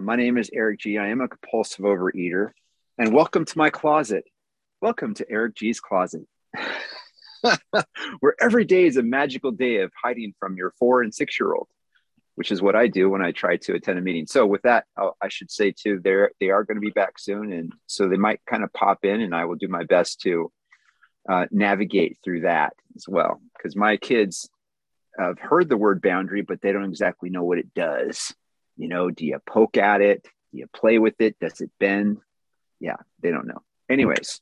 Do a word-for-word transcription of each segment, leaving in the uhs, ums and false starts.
My name is Eric G. I am a compulsive overeater, and welcome to my closet. Welcome to Eric G's closet, where every day is a magical day of hiding from your four and six year old, which is what I do when I try to attend a meeting. So with that, I'll, I should say too, they're, they are going to be back soon. And so they might kind of pop in, and I will do my best to uh, navigate through that as well. Because my kids have heard the word boundary, but they don't exactly know what it does. You know, do you poke at it? Do you play with it? Does it bend? Yeah, they don't know. Anyways,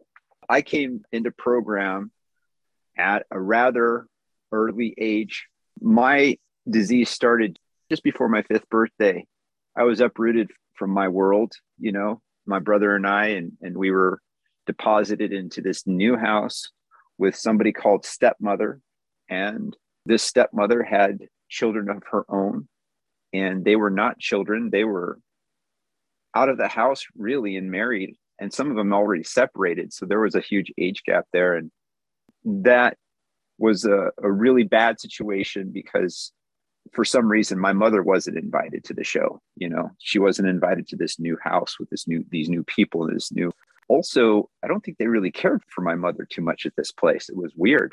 I came into program at a rather early age. My disease started just before my fifth birthday. I was uprooted from my world, you know, my brother and I, and, and we were deposited into this new house with somebody called stepmother. And this stepmother had children of her own. And they were not children. They were out of the house, really, and married. And some of them already separated. So there was a huge age gap there. And that was a, a really bad situation because for some reason, my mother wasn't invited to the show. You know, she wasn't invited to this new house with this new, these new people, and this new. Also, I don't think they really cared for my mother too much at this place. It was weird.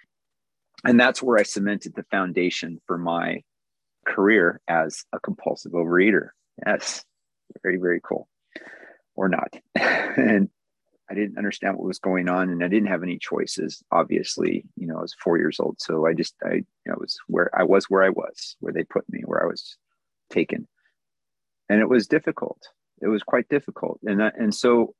And that's where I cemented the foundation for my career as a compulsive overeater. Yes, very, very cool. Or not. And I didn't understand what was going on, and I didn't have any choices. Obviously, you know, I was four years old. So I just, I, you know, was where I was, where I was, where they put me, where I was taken. And it was difficult. It was quite difficult. And, that, and so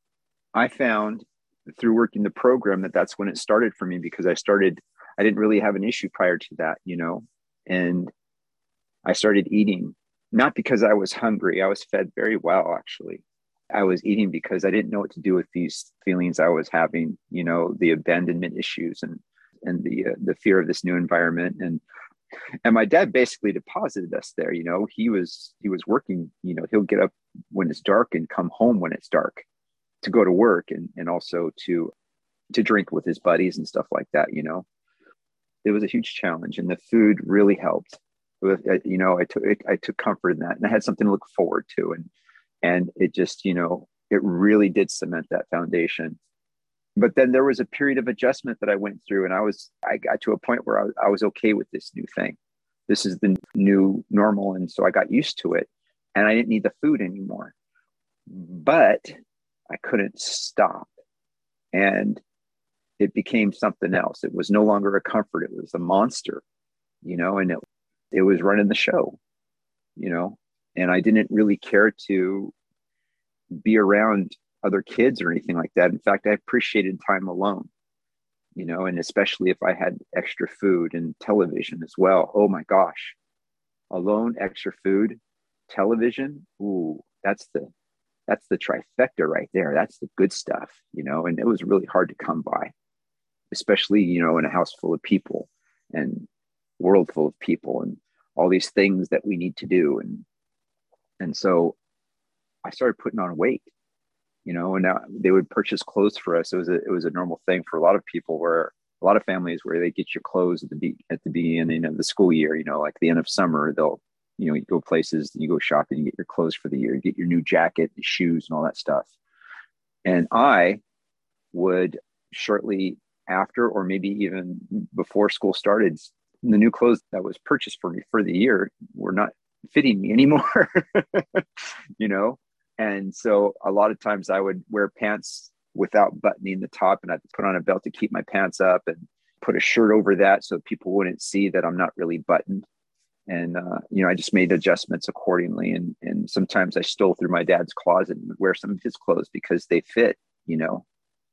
I found through working the program that that's when it started for me, because I started, I didn't really have an issue prior to that, you know, and I started eating, not because I was hungry. I was fed very well, actually. I was eating because I didn't know what to do with these feelings I was having, you know, the abandonment issues and and the uh, the fear of this new environment. And and my dad basically deposited us there. You know, he was he was working. You know, he'll get up when it's dark and come home when it's dark to go to work, and and also to to drink with his buddies and stuff like that. You know, it was a huge challenge, and the food really helped. You know, I took I took comfort in that, and I had something to look forward to, and and it just, you know, it really did cement that foundation. But then there was a period of adjustment that I went through, and I was I got to a point where I, I was okay with this new thing. This is the new normal, and so I got used to it, and I didn't need the food anymore. But I couldn't stop, and it became something else. It was no longer a comfort; it was a monster, you know, and it. It was running the show, you know, and I didn't really care to be around other kids or anything like that. In fact, I appreciated time alone, you know, and especially if I had extra food and television as well. Oh my gosh, alone, extra food, television. Ooh, that's the, that's the trifecta right there. That's the good stuff, you know, and it was really hard to come by, especially, you know, in a house full of people and world full of people and all these things that we need to do. And, and so I started putting on weight, you know, and now they would purchase clothes for us. It was a, it was a normal thing for a lot of people, where a lot of families where they get your clothes at the be at the beginning of the school year, you know, like the end of summer, they'll, you know, you go places, you go shopping, you get your clothes for the year, you get your new jacket, the shoes and all that stuff. And I would shortly after, or maybe even before school started, the new clothes that was purchased for me for the year were not fitting me anymore, you know? And so a lot of times I would wear pants without buttoning the top, and I'd put on a belt to keep my pants up and put a shirt over that so people wouldn't see that I'm not really buttoned. And, uh, you know, I just made adjustments accordingly. And, and sometimes I stole through my dad's closet and would wear some of his clothes because they fit, you know?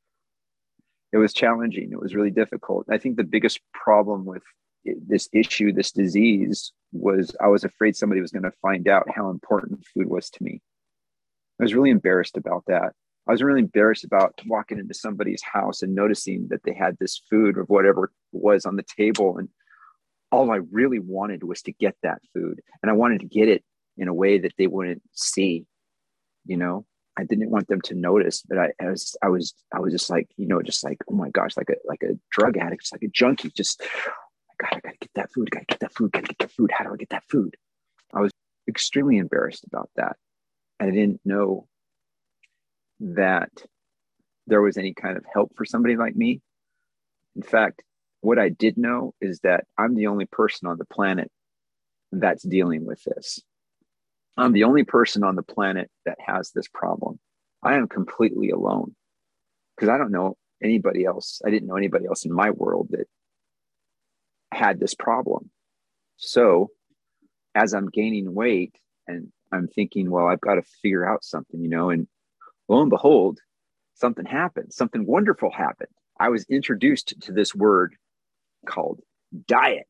It was challenging. It was really difficult. I think the biggest problem with this issue, this disease, was I was afraid somebody was going to find out how important food was to me. I was really embarrassed about that. I was really embarrassed about walking into somebody's house and noticing that they had this food or whatever was on the table. And all I really wanted was to get that food. And I wanted to get it in a way that they wouldn't see, you know? I didn't want them to notice, but I, I was, I was, I was just like, you know, just like, oh my gosh, like a, like a drug addict, just like a junkie, just, God, I gotta get that food, gotta get that food, gotta get that food. How do I get that food? I was extremely embarrassed about that. And I didn't know that there was any kind of help for somebody like me. In fact, what I did know is that I'm the only person on the planet that's dealing with this. I'm the only person on the planet that has this problem. I am completely alone because I don't know anybody else. I didn't know anybody else in my world that had this problem. So as I'm gaining weight and I'm thinking, well, I've got to figure out something, you know, and lo and behold, something happened. Something wonderful happened. I was introduced to this word called diet.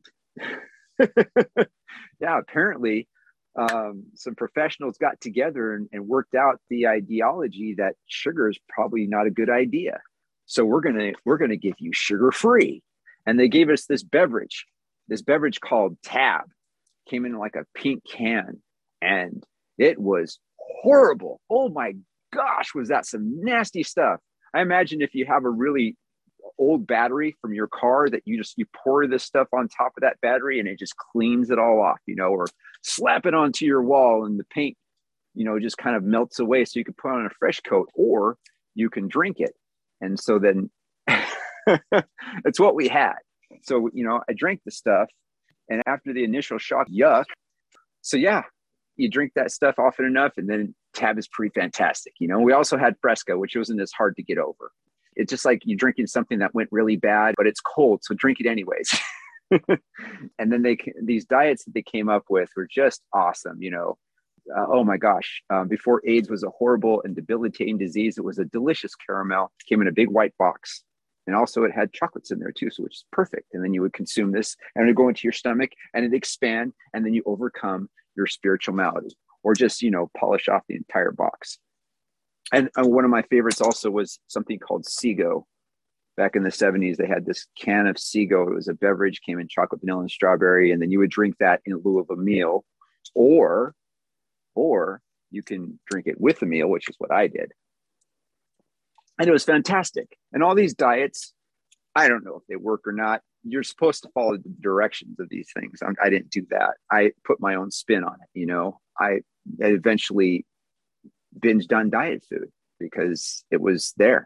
Yeah, apparently um, some professionals got together and, and worked out the ideology that sugar is probably not a good idea. So we're gonna we're gonna give you sugar free, and they gave us this beverage, this beverage called Tab, came in like a pink can, and it was horrible. Oh my gosh, was that some nasty stuff? I imagine if you have a really old battery from your car that you just you pour this stuff on top of that battery and it just cleans it all off, you know, or slap it onto your wall and the paint, you know, just kind of melts away so you can put on a fresh coat, or you can drink it. And so then it's what we had. So, you know, I drank the stuff, and after the initial shock, yuck. So yeah, you drink that stuff often enough and then Tab is pretty fantastic. You know, we also had Fresca, which wasn't as hard to get over. It's just like you're drinking something that went really bad, but it's cold, so drink it anyways. And then they these diets that they came up with were just awesome. You know, uh, oh my gosh! Um, before AIDS was a horrible and debilitating disease, it was a delicious caramel. It came in a big white box, and also it had chocolates in there too, so which is perfect. And then you would consume this, and it would go into your stomach, and it expand, and then you overcome your spiritual malady, or just you know polish off the entire box. And uh, one of my favorites also was something called Seago. Back in the seventies, they had this can of Seago. It was a beverage, came in chocolate, vanilla, and strawberry. And then you would drink that in lieu of a meal, or, or you can drink it with a meal, which is what I did. And it was fantastic. And all these diets, I don't know if they work or not. You're supposed to follow the directions of these things. I, I didn't do that. I put my own spin on it. You know, I eventually binged on diet food because it was there.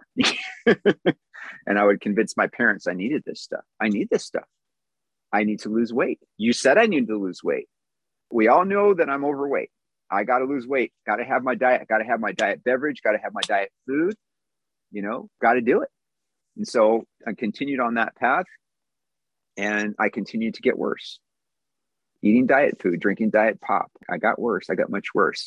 And I would convince my parents I needed this stuff. I need this stuff. I need to lose weight. You said I need to lose weight. We all know that I'm overweight. I got to lose weight. Got to have my diet. Got to have my diet beverage. Got to have my diet food. You know, got to do it. And so I continued on that path, and I continued to get worse. Eating diet food, drinking diet pop. I got worse. I got much worse.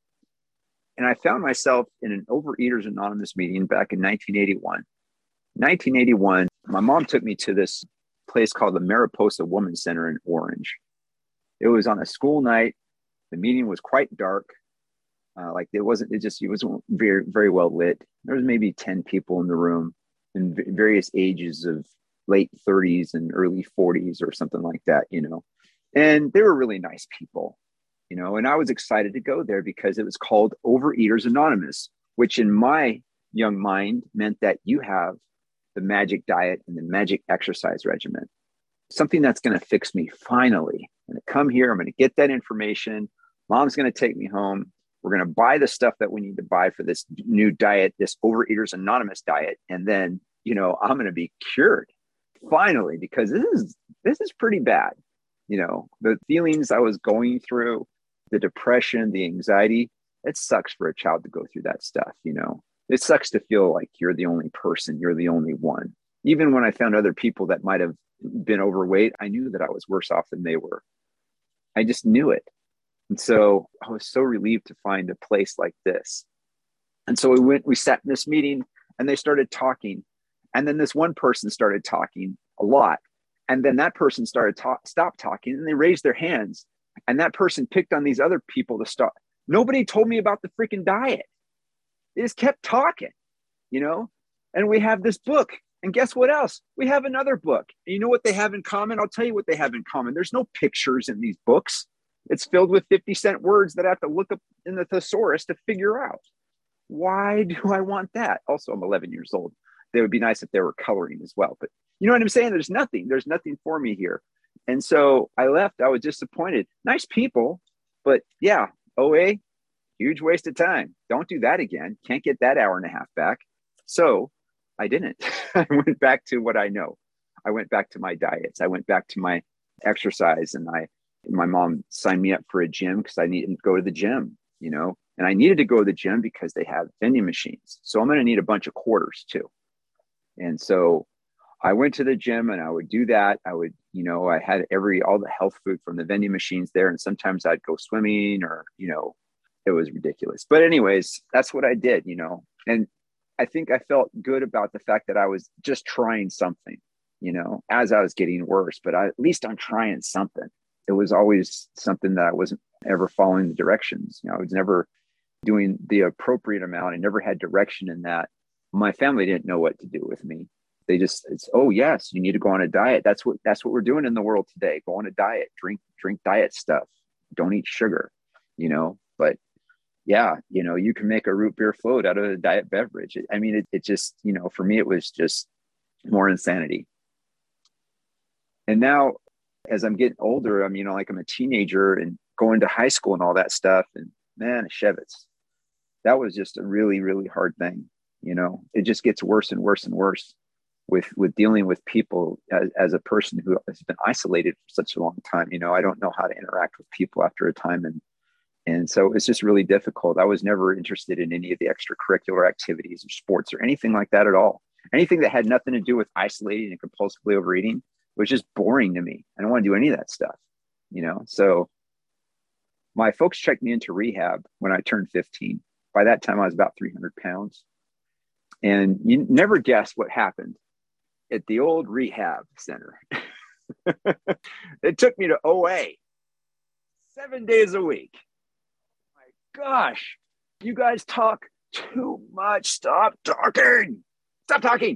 And I found myself in an Overeaters Anonymous meeting back in nineteen eighty-one. nineteen eighty-one, my mom took me to this place called the Mariposa Women's Center in Orange. It was on a school night. The meeting was quite dark. Uh, like it wasn't, it just, it wasn't very, very well lit. There was maybe ten people in the room in v- various ages of late thirties and early forties or something like that, you know. And they were really nice people, you know, and I was excited to go there because it was called Overeaters Anonymous, which in my young mind meant that you have the magic diet and the magic exercise regimen, something that's going to fix me finally. I'm going to come here. I'm going to get that information. Mom's going to take me home. We're going to buy the stuff that we need to buy for this new diet, this Overeaters Anonymous diet. And then, you know, I'm going to be cured finally, because this is, this is pretty bad. You know, the feelings I was going through, the depression, the anxiety, it sucks for a child to go through that stuff. You know, it sucks to feel like you're the only person, you're the only one. Even when I found other people that might have been overweight, I knew that I was worse off than they were. I just knew it. And so I was so relieved to find a place like this. And so we went, we sat in this meeting and they started talking. And then this one person started talking a lot. And then that person started to stop talking, and they raised their hands. And that person picked on these other people to stop. Nobody told me about the freaking diet. They just kept talking, you know, and we have this book. And guess what else? We have another book. And you know what they have in common? I'll tell you what they have in common. There's no pictures in these books. It's filled with fifty cent words that I have to look up in the thesaurus to figure out. Why do I want that? Also, I'm eleven years old. They would be nice if they were coloring as well. But you know what I'm saying? There's nothing. There's nothing for me here. And so I left. I was disappointed. Nice people, But yeah, O A, huge waste of time. Don't do that again. Can't get that hour and a half back. So I didn't. I went back to what I know. I went back to my diets. I went back to my exercise, and I, my mom signed me up for a gym because I needed to go to the gym, you know, and I needed to go to the gym because they have vending machines. So I'm going to need a bunch of quarters too. And so I went to the gym and I would do that. I would, you know, I had every, all the health food from the vending machines there. And sometimes I'd go swimming, or, you know, it was ridiculous. But anyways, that's what I did, you know, and I think I felt good about the fact that I was just trying something, you know, as I was getting worse, but I, at least I'm trying something. It was always something that I wasn't ever following the directions. You know, I was never doing the appropriate amount. I never had direction in that. My family didn't know what to do with me. They just, it's, oh yes, you need to go on a diet. That's what, that's what we're doing in the world today. Go on a diet, drink, drink diet stuff. Don't eat sugar, you know, but yeah, you know, you can make a root beer float out of a diet beverage. I mean, it, it just, you know, for me, it was just more insanity. And now as I'm getting older, I'm, you know, like I'm a teenager and going to high school and all that stuff. And man, Shevitz, that was just a really, really hard thing. You know, it just gets worse and worse and worse with, with dealing with people as, as a person who has been isolated for such a long time. You know, I don't know how to interact with people after a time. And, and so it's just really difficult. I was never interested in any of the extracurricular activities or sports or anything like that at all. Anything that had nothing to do with isolating and compulsively overeating was just boring to me. I don't want to do any of that stuff, you know? So my folks checked me into rehab when I turned fifteen. By that time, I was about three hundred pounds. And you never guess what happened at the old rehab center. It took me to O A seven days a week. My gosh, you guys talk too much. Stop talking. Stop talking.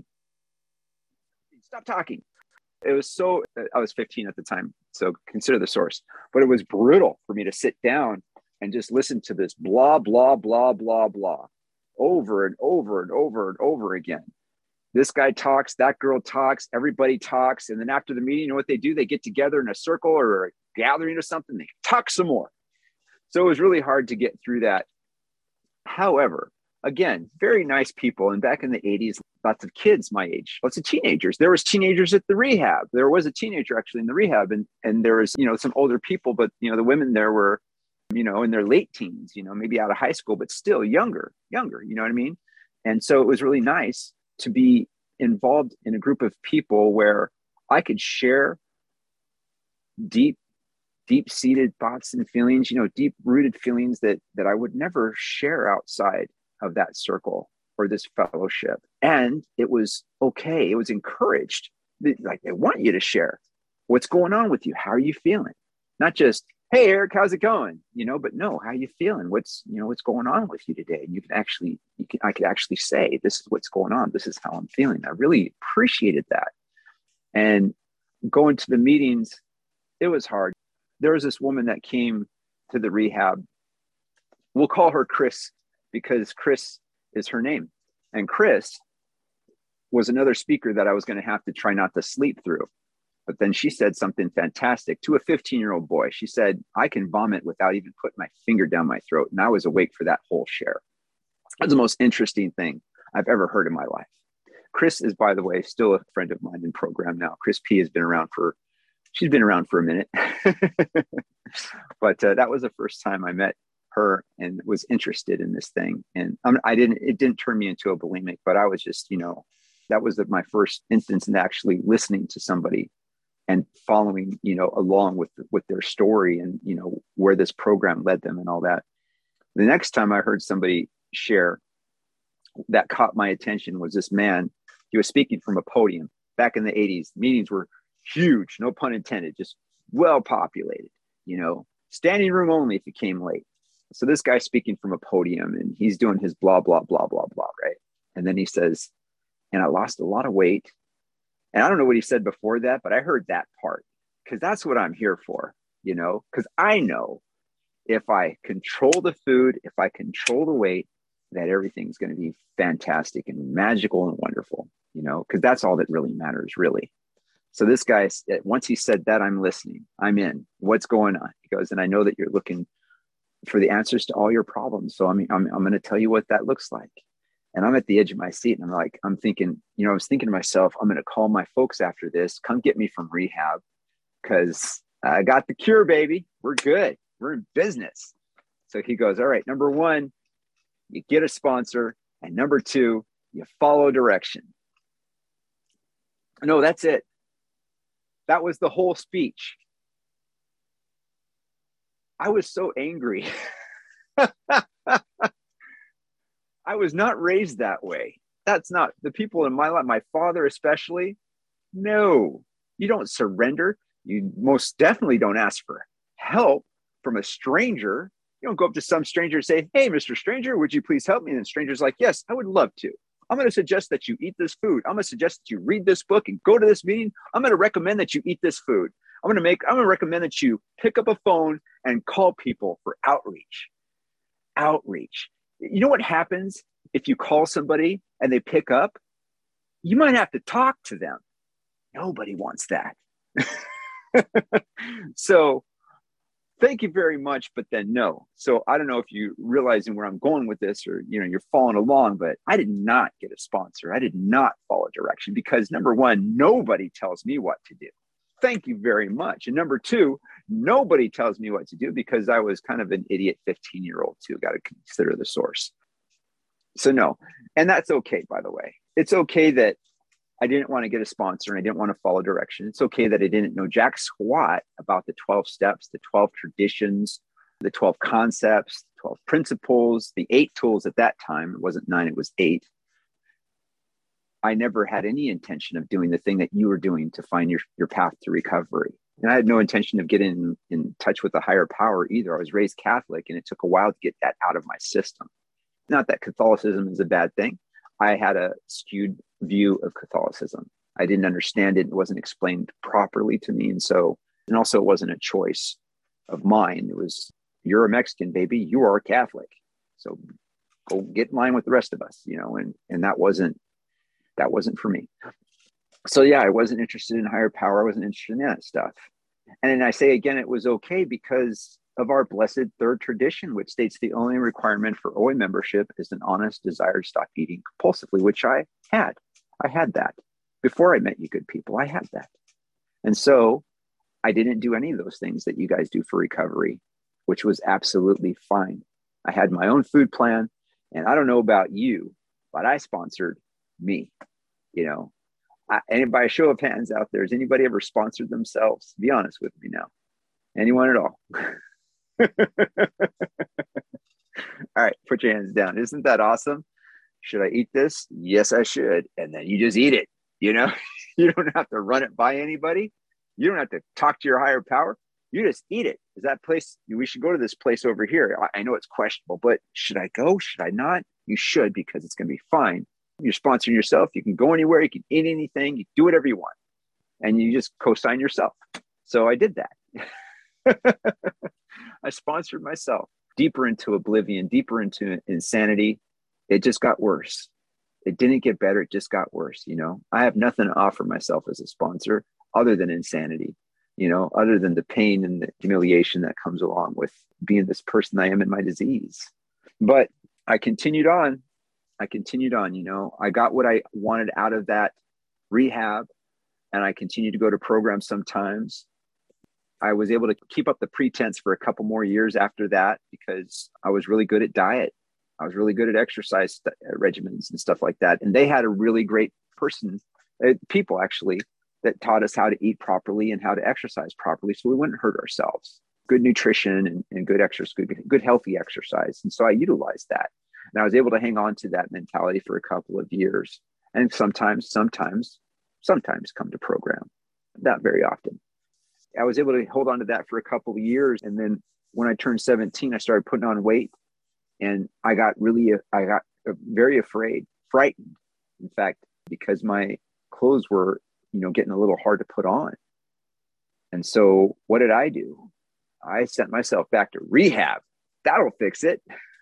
Stop talking. It was so, I was fifteen at the time, so consider the source. But it was brutal for me to sit down and just listen to this blah, blah, blah, blah, blah, over and over and over and over again. This guy talks, that girl talks, everybody talks. And then after the meeting, you know what they do? They get together in a circle or a gathering or something. They talk some more. So it was really hard to get through that. However, again, very nice people. And back in the eighties, lots of kids my age, lots of teenagers. There was teenagers at the rehab. There was a teenager actually in the rehab, and, and there was, you know, some older people, but, you know, the women there were, you know, in their late teens, you know, maybe out of high school, but still younger, younger, you know what I mean? And so it was really nice to be involved in a group of people where I could share deep, deep-seated thoughts and feelings, you know, deep-rooted feelings that that I would never share outside of that circle or this fellowship. And it was okay. It was encouraged. Like, they want you to share what's going on with you. How are you feeling? Not just, hey, Eric, how's it going? You know, but no, how are you feeling? What's, you know, what's going on with you today? And you can actually, you can, I could actually say, this is what's going on. This is how I'm feeling. I really appreciated that. And going to the meetings, it was hard. There was this woman that came to the rehab. We'll call her Chris because Chris is her name. And Chris was another speaker that I was going to have to try not to sleep through. But then she said something fantastic to a fifteen-year-old boy. She said, I can vomit without even putting my finger down my throat. And I was awake for that whole share. That's the most interesting thing I've ever heard in my life. Chris is, by the way, still a friend of mine in program now. Chris P has been around for, she's been around for a minute. But uh, that was the first time I met her and was interested in this thing. And um, I didn't, it didn't turn me into a bulimic, but I was just, you know, that was the, my first instance in actually listening to somebody and following, you know, along with, with their story and, you know, where this program led them and all that. The next time I heard somebody share that caught my attention was this man. He was speaking from a podium back in the eighties. Meetings were huge, no pun intended, just well populated, you know, standing room only if you came late. So this guy's speaking from a podium and he's doing his blah, blah, blah, blah, blah, right? And then he says, and I lost a lot of weight. And I don't know what he said before that, but I heard that part because that's what I'm here for, you know, because I know if I control the food, if I control the weight, that everything's going to be fantastic and magical and wonderful, you know, because that's all that really matters, really. So this guy, once he said that, I'm listening, I'm in. What's going on? He goes, and I know that you're looking for the answers to all your problems. So I mean, I'm, I'm going to tell you what that looks like. And I'm at the edge of my seat, and I'm like, I'm thinking, you know, I was thinking to myself, I'm going to call my folks after this, come get me from rehab, because I got the cure, baby. We're good. We're in business. So he goes, all right, number one, you get a sponsor. And number two, you follow direction. No, that's it. That was the whole speech. I was so angry. I was not raised that way. That's not the people in my life, my father especially. No, you don't surrender. You most definitely don't ask for help from a stranger. You don't go up to some stranger and say, hey, Mister Stranger, would you please help me? And the stranger's like, yes, I would love to. I'm going to suggest that you eat this food. I'm going to suggest that you read this book and go to this meeting. I'm going to recommend that you eat this food. I'm going to make, I'm going to recommend that you pick up a phone and call people for outreach. Outreach. You know what happens if you call somebody and they pick up? You might have to talk to them. Nobody wants that. So thank you very much, but then no. So I don't know if you realizing where I'm going with this, or, you know, you're following along, but I did not get a sponsor. I did not follow direction because, number one, nobody tells me what to do. Thank you very much. And number two, nobody tells me what to do because I was kind of an idiot fifteen year old too. Got to consider the source. So no, and that's okay, by the way. It's okay that I didn't want to get a sponsor and I didn't want to follow direction. It's okay that I didn't know jack squat about the twelve steps, the twelve traditions, the twelve concepts, twelve principles, the eight tools at that time. It wasn't nine, it was eight. I never had any intention of doing the thing that you were doing to find your, your path to recovery. And I had no intention of getting in, in touch with a higher power either. I was raised Catholic, and it took a while to get that out of my system. Not that Catholicism is a bad thing. I had a skewed view of Catholicism. I didn't understand it. It wasn't explained properly to me. And so, and also it wasn't a choice of mine. It was, you're a Mexican, baby. You are a Catholic. So go get in line with the rest of us, you know, and, and that wasn't, that wasn't for me. So yeah, I wasn't interested in higher power. I wasn't interested in that stuff. And then I say again, it was okay because of our blessed third tradition, which states the only requirement for O A membership is an honest desire to stop eating compulsively, which I had. I had that. Before I met you good people, I had that. And so I didn't do any of those things that you guys do for recovery, which was absolutely fine. I had my own food plan, and I don't know about you, but I sponsored me. You know, I, and by a show of hands out there, has anybody ever sponsored themselves? Be honest with me now. Anyone at all? All right, put your hands down. Isn't that awesome? Should I eat this? Yes, I should. And then you just eat it. You know, you don't have to run it by anybody. You don't have to talk to your higher power. You just eat it. Is that place? We should go to this place over here. I, I know it's questionable, but should I go? Should I not? You should, because it's going to be fine. You're sponsoring yourself. You can go anywhere. You can eat anything. You do whatever you want. And you just co-sign yourself. So I did that. I sponsored myself deeper into oblivion, deeper into insanity. It just got worse. It didn't get better. It just got worse. You know, I have nothing to offer myself as a sponsor other than insanity, you know, other than the pain and the humiliation that comes along with being this person I am in my disease. But I continued on. I continued on, you know, I got what I wanted out of that rehab, and I continued to go to programs sometimes. I was able to keep up the pretense for a couple more years after that because I was really good at diet. I was really good at exercise st- regimens and stuff like that. And they had a really great person, uh, people actually, that taught us how to eat properly and how to exercise properly so we wouldn't hurt ourselves. Good nutrition and, and good exercise, good, good healthy exercise. And so I utilized that. And I was able to hang on to that mentality for a couple of years. And sometimes, sometimes, sometimes come to program. Not very often. I was able to hold on to that for a couple of years. And then when I turned seventeen, I started putting on weight. And I got really, I got very afraid, frightened, in fact, because my clothes were, you know, getting a little hard to put on. And so what did I do? I sent myself back to rehab. That'll fix it.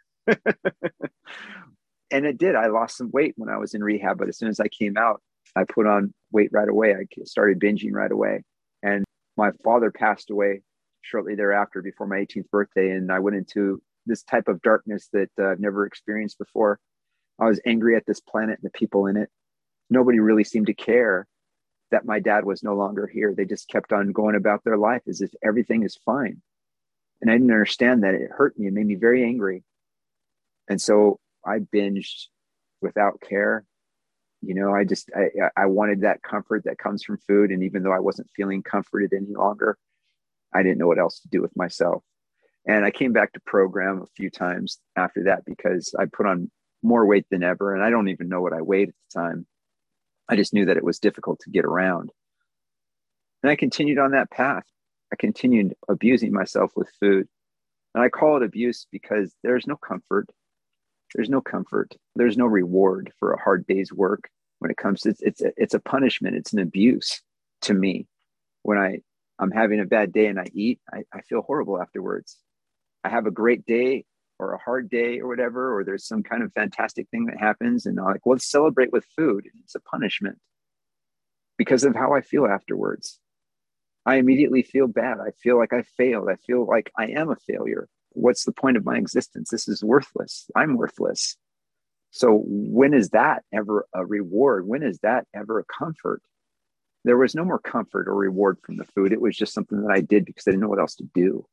And it did. I lost some weight when I was in rehab, but as soon as I came out, I put on weight right away. I started binging right away. And my father passed away shortly thereafter before my eighteenth birthday. And I went into this type of darkness that uh, I've never experienced before. I was angry at this planet and the people in it. Nobody really seemed to care that my dad was no longer here. They just kept on going about their life as if everything is fine. And I didn't understand that. It hurt me. It made me very angry. And so I binged without care. You know, I just, I, I wanted that comfort that comes from food. And even though I wasn't feeling comforted any longer, I didn't know what else to do with myself. And I came back to program a few times after that because I put on more weight than ever. And I don't even know what I weighed at the time. I just knew that it was difficult to get around. And I continued on that path. I continued abusing myself with food. And I call it abuse because there's no comfort. There's no comfort. There's no reward for a hard day's work. When it comes to it's it's a, it's a punishment. It's an abuse to me. When I, I'm having a bad day and I eat, I, I feel horrible afterwards. I have a great day or a hard day or whatever, or there's some kind of fantastic thing that happens. And I'm like, well, let's celebrate with food. And it's a punishment because of how I feel afterwards. I immediately feel bad. I feel like I failed. I feel like I am a failure. What's the point of my existence? This is worthless. I'm worthless. So when is that ever a reward? When is that ever a comfort? There was no more comfort or reward from the food. It was just something that I did because I didn't know what else to do.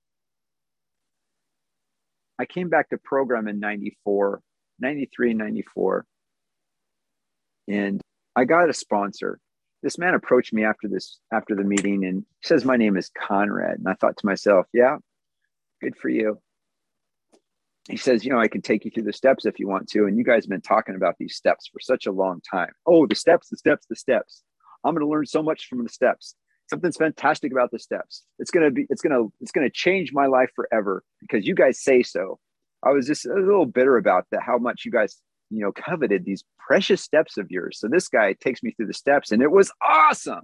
I came back to program in ninety-four, ninety-three, ninety-four. And I got a sponsor. This man approached me after this, after the meeting, and he says, my name is Conrad. And I thought to myself, yeah, good for you. He says, you know, I can take you through the steps if you want to. And you guys have been talking about these steps for such a long time. Oh, the steps, the steps, the steps. I'm going to learn so much from the steps. Something's fantastic about the steps. It's going to be, it's going to, it's going to change my life forever because you guys say so. I was just a little bitter about that, how much you guys, you know, coveted these precious steps of yours. So this guy takes me through the steps and it was awesome.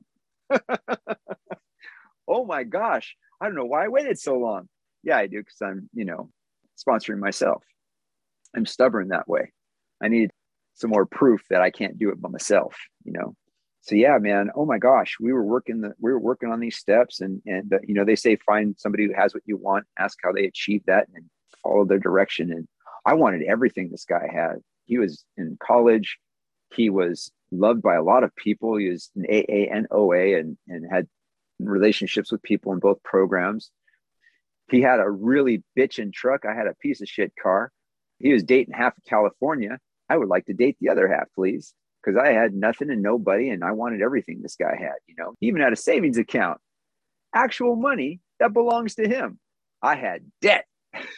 Oh my gosh. I don't know why I waited so long. Yeah, I do. Cause I'm, you know, sponsoring myself. I'm stubborn that way. I need some more proof that I can't do it by myself, you know? So yeah, man. Oh my gosh. We were working the, we were working on these steps and, and, uh, you know, they say, find somebody who has what you want, ask how they achieve that and follow their direction. And I wanted everything this guy had. He was in college. He was loved by a lot of people. He was an A A and O A and, and had relationships with people in both programs. He had a really bitchin' truck. I had a piece of shit car. He was dating half of California. I would like to date the other half, please. Because I had nothing and nobody, and I wanted everything this guy had, you know. He even had a savings account, actual money that belongs to him. I had debt.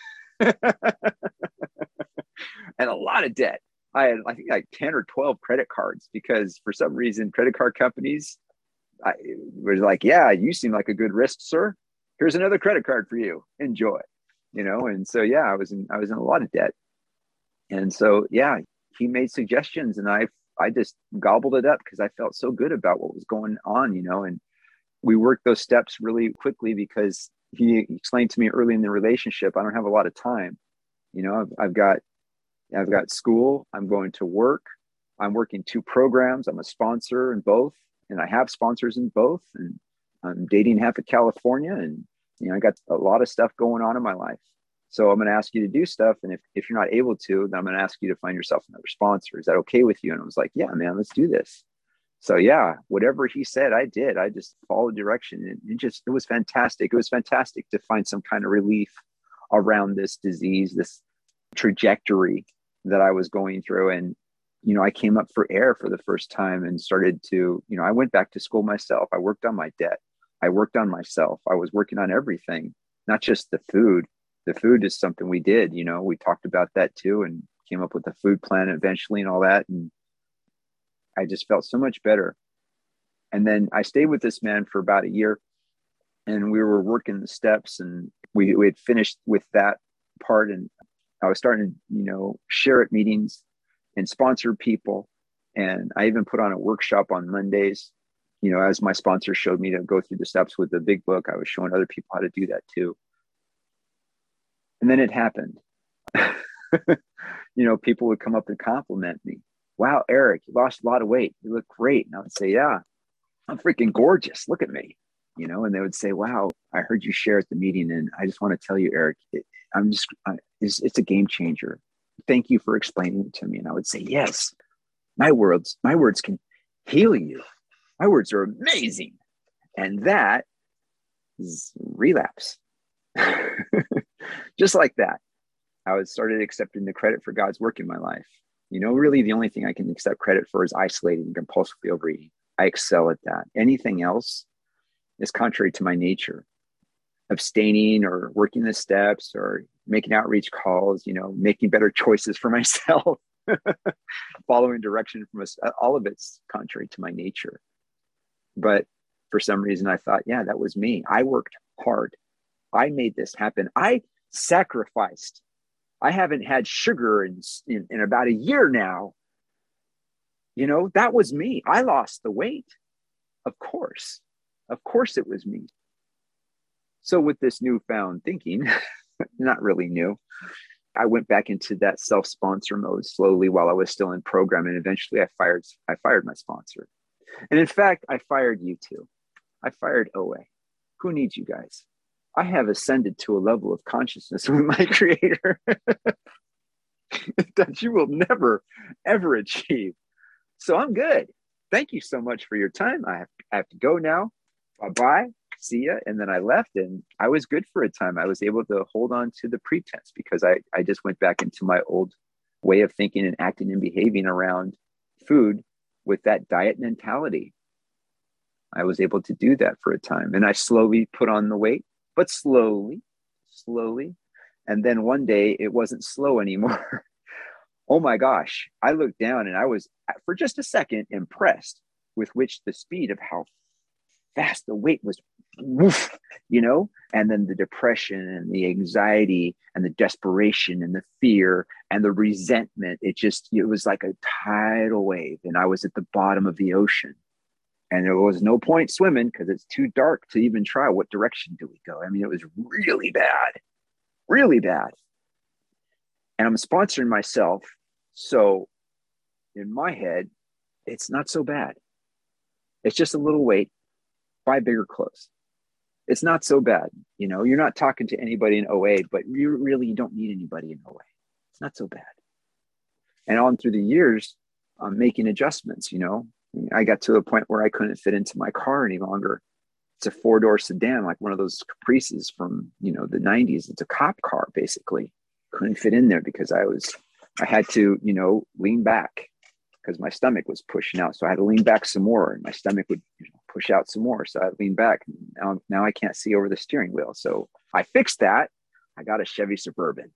And a lot of debt. I had, I think, like ten or twelve credit cards because for some reason, credit card companies I, were like, yeah, you seem like a good risk, sir. Here's another credit card for you. Enjoy, you know? And so, yeah, I was in, I was in a lot of debt. And so, yeah, he made suggestions and I, I just gobbled it up because I felt so good about what was going on, you know? And we worked those steps really quickly because he explained to me early in the relationship, I don't have a lot of time. You know, I've, I've got, I've got school, I'm going to work, I'm working two programs, I'm a sponsor in both, and I have sponsors in both, and I'm dating half of California, and, you know, I got a lot of stuff going on in my life. So I'm going to ask you to do stuff. And if, if you're not able to, then I'm going to ask you to find yourself another sponsor. Is that okay with you? And I was like, yeah, man, let's do this. So yeah, whatever he said, I did. I just followed direction. And it just, it was fantastic. It was fantastic to find some kind of relief around this disease, this trajectory that I was going through. And, you know, I came up for air for the first time and started to, you know, I went back to school myself. I worked on my debt. I worked on myself. I was working on everything, not just the food. The food is something we did, you know, we talked about that too, and came up with a food plan eventually and all that. And I just felt so much better. And then I stayed with this man for about a year and we were working the steps and we, we had finished with that part. And I was starting to, you know, share at meetings and sponsor people. And I even put on a workshop on Mondays, you know, as my sponsor showed me to go through the steps with the big book, I was showing other people how to do that too. And then it happened. You know, people would come up and compliment me. Wow, Eric, you lost a lot of weight. You look great. And I would say, yeah, I'm freaking gorgeous. Look at me. you know, and they would say, wow, I heard you share at the meeting. And I just want to tell you, Eric, it, I'm just, I, it's, it's a game changer. Thank you for explaining it to me. And I would say, yes, my words, my words can heal you. My words are amazing. And that is relapse. Just like that. I was started accepting the credit for God's work in my life. You know, really the only thing I can accept credit for is isolating and compulsively overeating. I excel at that. Anything else is contrary to my nature. Abstaining or working the steps or making outreach calls, you know, making better choices for myself, following direction from us, all of it's contrary to my nature. But for some reason I thought, yeah, that was me. I worked hard. I made this happen. I sacrificed. I haven't had sugar in, in, in about a year now. You know, that was me. I lost the weight. Of course. Of course it was me. So with this newfound thinking, not really new, I went back into that self-sponsor mode slowly while I was still in program. And eventually I fired, I fired my sponsor. And in fact, I fired you too. I fired O A. Who needs you guys? I have ascended to a level of consciousness with my creator that you will never, ever achieve. So I'm good. Thank you so much for your time. I have, I have to go now. Bye-bye. See ya. And then I left and I was good for a time. I was able to hold on to the pretense because I, I just went back into my old way of thinking and acting and behaving around food with that diet mentality. I was able to do that for a time. And I slowly put on the weight, but slowly, slowly. And then one day it wasn't slow anymore. Oh my gosh. I looked down and I was, for just a second, impressed with which the speed of how fast the weight was, woof, you know, and then the depression and the anxiety and the desperation and the fear and the resentment. It just, it was like a tidal wave. And I was at the bottom of the ocean. And there was no point swimming because it's too dark to even try. What direction do we go? I mean, it was really bad, really bad. And I'm sponsoring myself. So in my head, it's not so bad. It's just a little weight, buy bigger clothes. It's not so bad. You know, you're not talking to anybody in O A, but you really don't need anybody in O A. It's not so bad. And on through the years, I'm making adjustments, you know. I got to a point where I couldn't fit into my car any longer. It's a four-door sedan, like one of those Caprices from, you know, the nineties. It's a cop car, basically. Couldn't fit in there because I was, I had to, you know, lean back because my stomach was pushing out. So I had to lean back some more and my stomach would, you know, push out some more. So I leaned back. Now, now I can't see over the steering wheel. So I fixed that. I got a Chevy Suburban.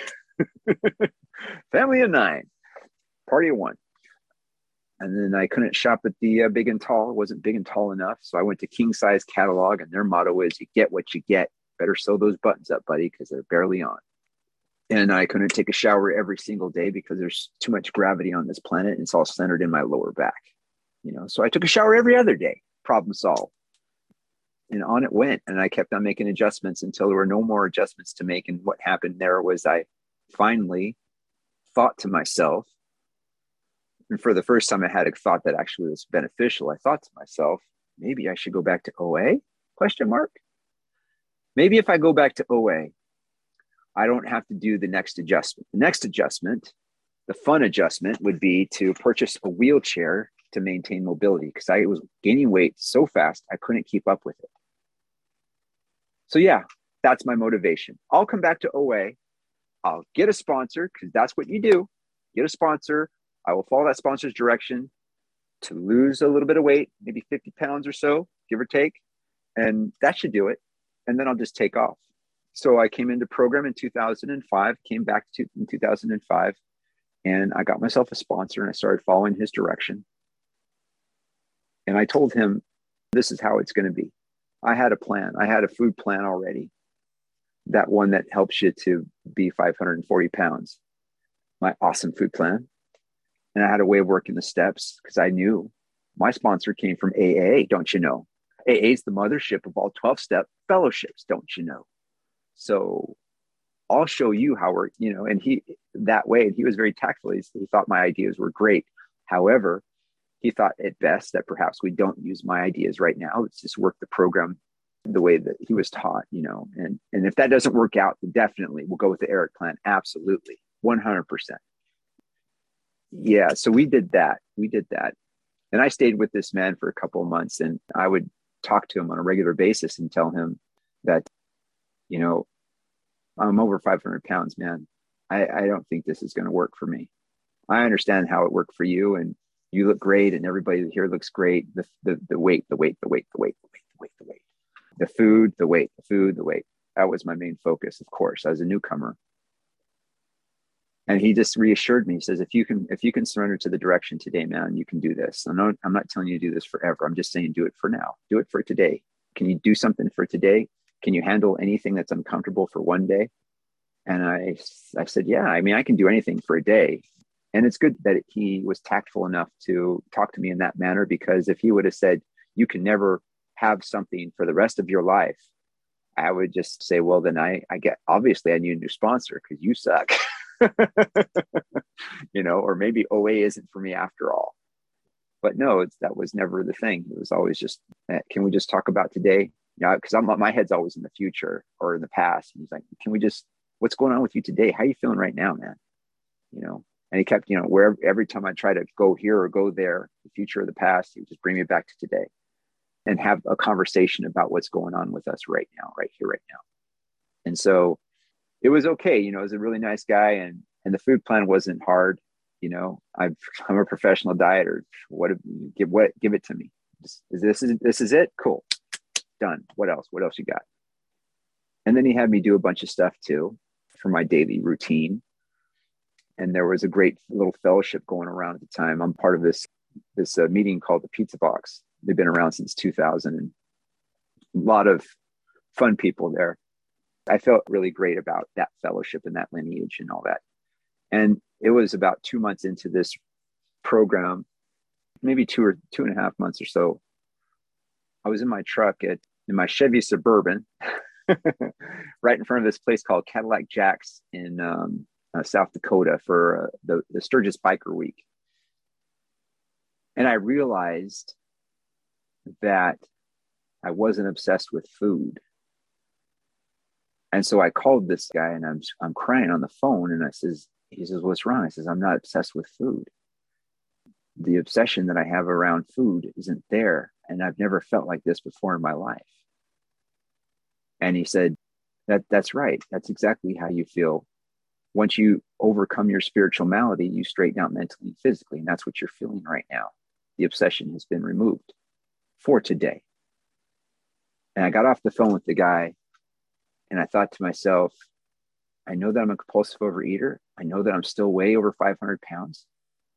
Family of nine, party of one. And then I couldn't shop at the uh, big and tall. It wasn't big and tall enough. So I went to King Size Catalog, and their motto is you get what you get. Better sew those buttons up, buddy, because they're barely on. And I couldn't take a shower every single day because there's too much gravity on this planet. And it's all centered in my lower back, you know? So I took a shower every other day, problem solved. And on it went. And I kept on making adjustments until there were no more adjustments to make. And what happened there was I finally thought to myself, and for the first time I had a thought that actually was beneficial. I thought to myself, maybe I should go back to O A? Question mark. Maybe if I go back to O A, I don't have to do the next adjustment. The next adjustment, the fun adjustment, would be to purchase a wheelchair to maintain mobility because I was gaining weight so fast, I couldn't keep up with it. So yeah, that's my motivation. I'll come back to O A. I'll get a sponsor because that's what you do. Get a sponsor. I will follow that sponsor's direction to lose a little bit of weight, maybe fifty pounds or so, give or take. And that should do it. And then I'll just take off. So I came into program in two thousand five, came back to in two thousand five, and I got myself a sponsor and I started following his direction. And I told him, this is how it's going to be. I had a plan. I had a food plan already. That one that helps you to be five hundred forty pounds. My awesome food plan. And I had a way of working the steps because I knew my sponsor came from A A, don't you know? A A is the mothership of all twelve-step fellowships, don't you know? So I'll show you how we're, you know, and he, that way, and he was very tactful. He, he thought my ideas were great. However, he thought at best that perhaps we don't use my ideas right now. Let's just work the program the way that he was taught, you know, and, and if that doesn't work out, then definitely we'll go with the Eric plan. Absolutely. one hundred percent. Yeah. So we did that. We did that. And I stayed with this man for a couple of months, and I would talk to him on a regular basis and tell him that, you know, I'm over five hundred pounds, man. I, I don't think this is going to work for me. I understand how it worked for you, and you look great, and everybody here looks great. The, the, the weight, the weight, the weight, the weight, the weight, the weight, the weight, the food, the weight, the food, the weight. That was my main focus, of course, as a newcomer. And he just reassured me. He says, if you can, if you can surrender to the direction today, man, you can do this. I'm not, I'm not telling you to do this forever. I'm just saying, do it for now. Do it for today. Can you do something for today? Can you handle anything that's uncomfortable for one day? And I, I said, yeah, I mean, I can do anything for a day. And it's good that he was tactful enough to talk to me in that manner, because if he would have said, you can never have something for the rest of your life, I would just say, well, then I, I get, obviously I need a new sponsor because you suck, you know, or maybe O A isn't for me after all. But no, it's, that was never the thing. It was always just, can we just talk about today? Yeah, because I'm my head's always in the future or in the past. And he's like, can we just, what's going on with you today? How are you feeling right now, man? You know, and he kept, you know, where every time I try to go here or go there, the future or the past, he would just bring me back to today and have a conversation about what's going on with us right now, right here, right now. And so it was okay. You know, he was a really nice guy, and, and the food plan wasn't hard. You know, I've, I'm a professional dieter. What, give, what, give it to me. This, this is, this is it. Cool. Done. What else? What else you got? And then he had me do a bunch of stuff too for my daily routine. And there was a great little fellowship going around at the time. I'm part of this, this uh, meeting called the Pizza Box. They've been around since two thousand, and a lot of fun people there. I felt really great about that fellowship and that lineage and all that. And it was about two months into this program, maybe two or two and a half months or so. I was in my truck at in my Chevy Suburban, right in front of this place called Cadillac Jack's in um, uh, South Dakota for uh, the, the Sturgis Biker Week. And I realized that I wasn't obsessed with food. And so I called this guy, and I'm I'm crying on the phone, and I says, he says, what's wrong? I says, I'm not obsessed with food. The obsession that I have around food isn't there. And I've never felt like this before in my life. And he said, that that's right. That's exactly how you feel. Once you overcome your spiritual malady, you straighten out mentally and physically. And that's what you're feeling right now. The obsession has been removed for today. And I got off the phone with the guy, and I thought to myself, I know that I'm a compulsive overeater. I know that I'm still way over five hundred pounds,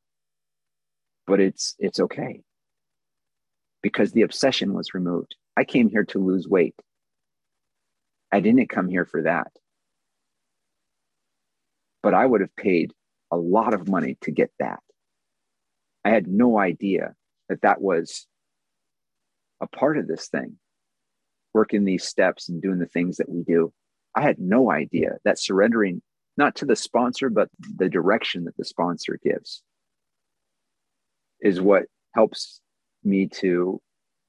but it's, it's okay, because the obsession was removed. I came here to lose weight. I didn't come here for that. But I would have paid a lot of money to get that. I had no idea that that was a part of this thing, working these steps and doing the things that we do. I had no idea that surrendering, not to the sponsor, but the direction that the sponsor gives, is what helps me to,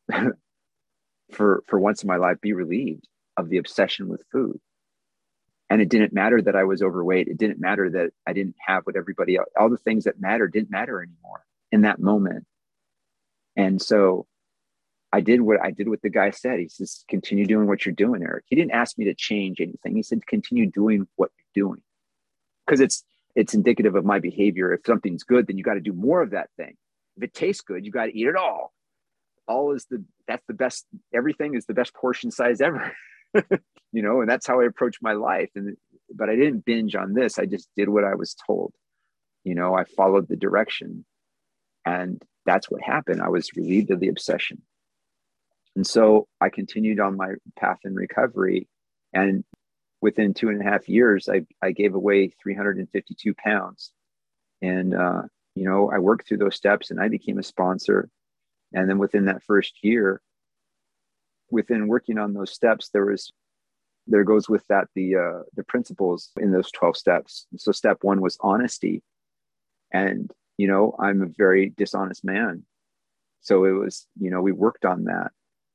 for, for once in my life, be relieved of the obsession with food. And it didn't matter that I was overweight. It didn't matter that I didn't have what everybody else, all the things that mattered didn't matter anymore in that moment. And so I did what I did what the guy said. He says, continue doing what you're doing, Eric. He didn't ask me to change anything. He said, continue doing what you're doing. Because it's it's indicative of my behavior. If something's good, then you got to do more of that thing. If it tastes good, you got to eat it all. All is the, that's the best, everything is the best portion size ever. You know, and that's how I approach my life. And, but I didn't binge on this. I just did what I was told. You know, I followed the direction, and that's what happened. I was relieved of the obsession. And so I continued on my path in recovery. And within two and a half years, I, I gave away three hundred fifty-two pounds. And, uh, you know, I worked through those steps, and I became a sponsor. And then within that first year, within working on those steps, there was, there goes with that, the, uh, the principles in those twelve steps. So step one was honesty. And, you know, I'm a very dishonest man. So it was, you know, we worked on that.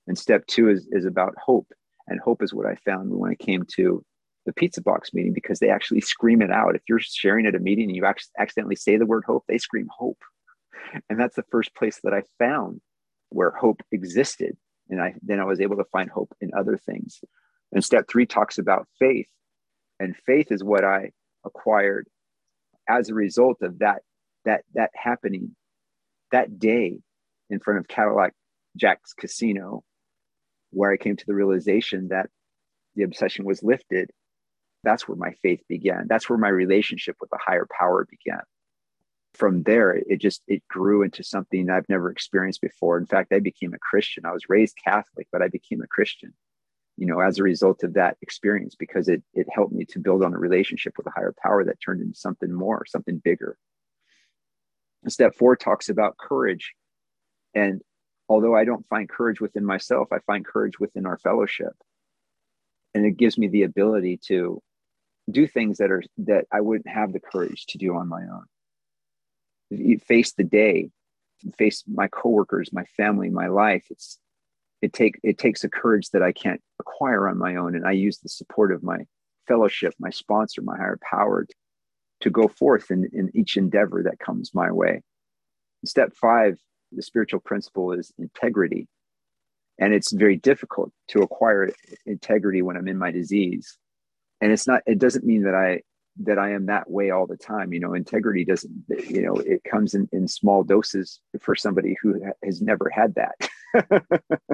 And step two is, is about hope. And hope is what I found when I came to the Pizza Box meeting, because they actually scream it out. If you're sharing at a meeting and you ac- accidentally say the word hope, they scream hope. And that's the first place that I found where hope existed. And I then I was able to find hope in other things. And step three talks about faith. And faith is what I acquired as a result of that, that, that happening that day in front of Cadillac Jack's Casino, where I came to the realization that the obsession was lifted. That's where my faith began. That's where my relationship with the higher power began. From there, it just, it grew into something I've never experienced before. In fact, I became a Christian. I was raised Catholic, but I became a Christian, you know, as a result of that experience, because it, it helped me to build on a relationship with a higher power that turned into something more, something bigger. Step four talks about courage. And although I don't find courage within myself, I find courage within our fellowship. And it gives me the ability to do things that are, that I wouldn't have the courage to do on my own. You face the day, face my coworkers, my family, my life. It's, it take, it takes a courage that I can't acquire on my own. And I use the support of my fellowship, my sponsor, my higher power to, to go forth in, in each endeavor that comes my way. Step five, the spiritual principle is integrity. And it's very difficult to acquire integrity when I'm in my disease. And it's not, it doesn't mean that I, that I am that way all the time. You know, integrity doesn't, you know, it comes in, in small doses for somebody who has never had that.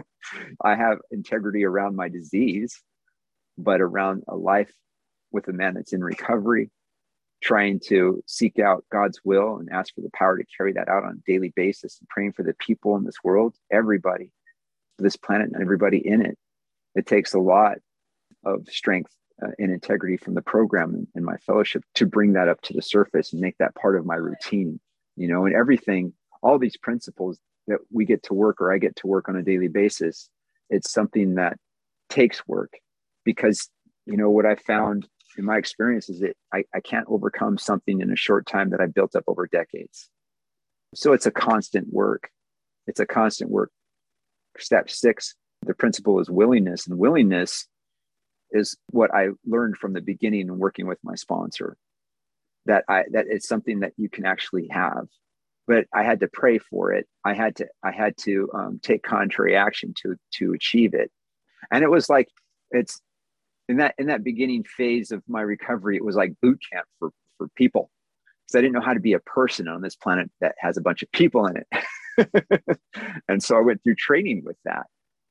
I have integrity around my disease, but around a life with a man that's in recovery, trying to seek out God's will and ask for the power to carry that out on a daily basis, and praying for the people in this world, everybody, this planet and everybody in it. It takes a lot of strength uh, and integrity from the program and, and my fellowship to bring that up to the surface and make that part of my routine, you know, and everything, all these principles that we get to work, or I get to work on a daily basis. It's something that takes work, because, you know, what I found in my experience is that I, I can't overcome something in a short time that I built up over decades. So it's a constant work. It's a constant work. Step six, the principle is willingness. And willingness is what I learned from the beginning in working with my sponsor, that I, that it's something that you can actually have, but I had to pray for it. I had to, I had to um, take contrary action to, to achieve it. And it was like, it's in that, in that beginning phase of my recovery, it was like boot camp for, for people. Because I didn't know how to be a person on this planet that has a bunch of people in it. And so I went through training with that.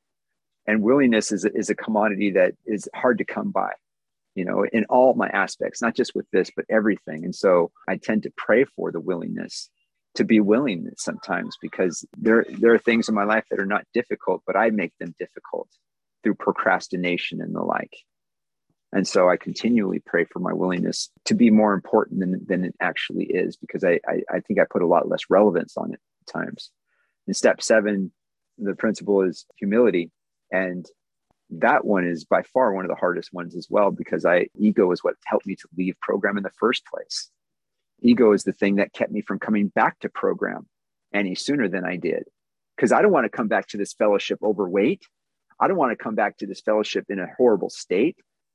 And willingness is, is a commodity that is hard to come by, you know, in all my aspects, not just with this, but everything. And so I tend to pray for the willingness to be willing sometimes, because there, there are things in my life that are not difficult, but I make them difficult through procrastination and the like. And so I continually pray for my willingness to be more important than, than it actually is, because I, I, I think I put a lot less relevance on it at times. In step seven, the principle is humility. And that one is by far one of the hardest ones as well, because I ego is what helped me to leave program in the first place. Ego is the thing that kept me from coming back to program any sooner than I did, because I don't want to come back to this fellowship overweight. I don't want to come back to this fellowship in a horrible state.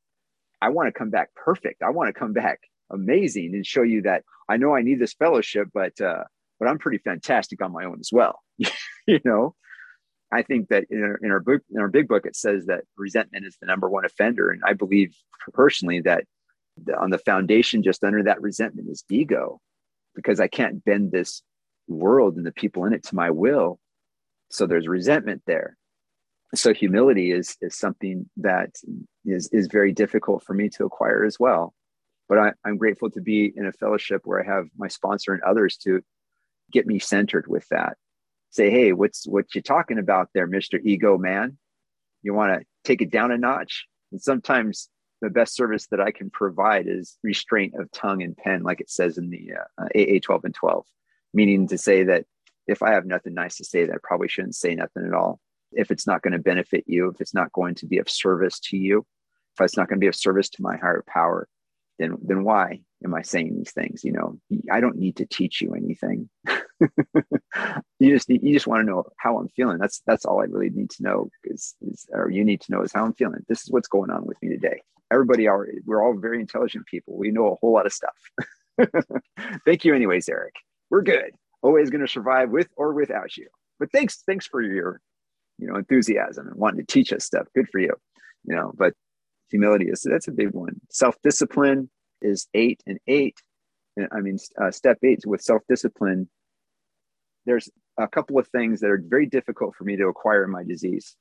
I want to come back perfect. I want to come back amazing and show you that I know I need this fellowship, but uh, but I'm pretty fantastic on my own as well. You know, I think that in our, in our book, in our big book, it says that resentment is the number one offender. And I believe personally that the, on the foundation, just under that resentment is ego, because I can't bend this world and the people in it to my will. So there's resentment there. So humility is, is something that is, is very difficult for me to acquire as well. But I, I'm grateful to be in a fellowship where I have my sponsor and others to get me centered with that. Say, hey, what's what you talking about there, Mister Ego Man? You want to take it down a notch? And sometimes the best service that I can provide is restraint of tongue and pen, like it says in the uh, A A twelve and twelve, meaning to say that if I have nothing nice to say, that I probably shouldn't say nothing at all. If it's not going to benefit you, if it's not going to be of service to you, if it's not going to be of service to my higher power, then then why am I saying these things? You know, I don't need to teach you anything. You just need, you just want to know how I'm feeling. That's that's all I really need to know is, is or you need to know is how I'm feeling. This is what's going on with me today. Everybody already, we're all very intelligent people. We know a whole lot of stuff. Thank you anyways, Eric. We're good. Always going to survive with or without you. But thanks, thanks for your, you know, enthusiasm and wanting to teach us stuff. Good for you. You know, but humility is, that's a big one. Self-discipline is eight and eight. And I mean, uh, step eight with self-discipline, there's a couple of things that are very difficult for me to acquire in my disease.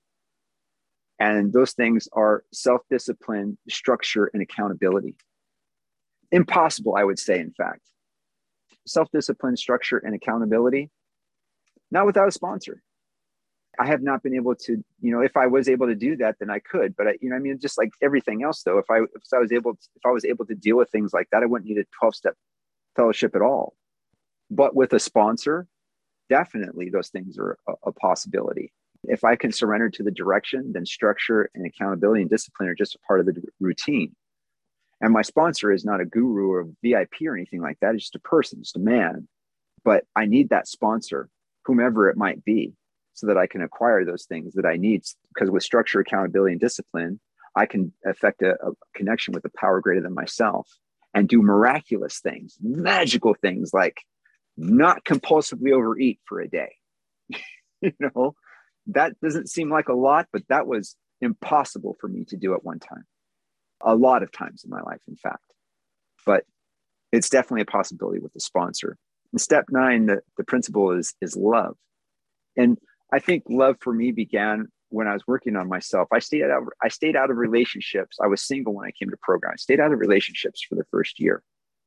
And those things are self-discipline, structure, and accountability. Impossible, I would say, in fact. Self-discipline, structure, and accountability, not without a sponsor. I have not been able to, you know, if I was able to do that, then I could. But I, you know, I mean, just like everything else, though, if I if I was able to, if I was able to deal with things like that, I wouldn't need a twelve-step fellowship at all. But with a sponsor, definitely those things are a, a possibility. If I can surrender to the direction, then structure and accountability and discipline are just a part of the routine. And my sponsor is not a guru or a V I P or anything like that. It's just a person, just a man. But I need that sponsor, whomever it might be, so that I can acquire those things that I need. Because with structure, accountability, and discipline, I can affect a, a connection with a power greater than myself and do miraculous things, magical things like not compulsively overeat for a day. You know, that doesn't seem like a lot, but that was impossible for me to do at one time. A lot of times in my life, in fact. But it's definitely a possibility with a sponsor. And step nine, the, the principle is, is love. And I think love for me began when I was working on myself. I stayed out of, I stayed out of relationships. I was single when I came to program. I stayed out of relationships for the first year.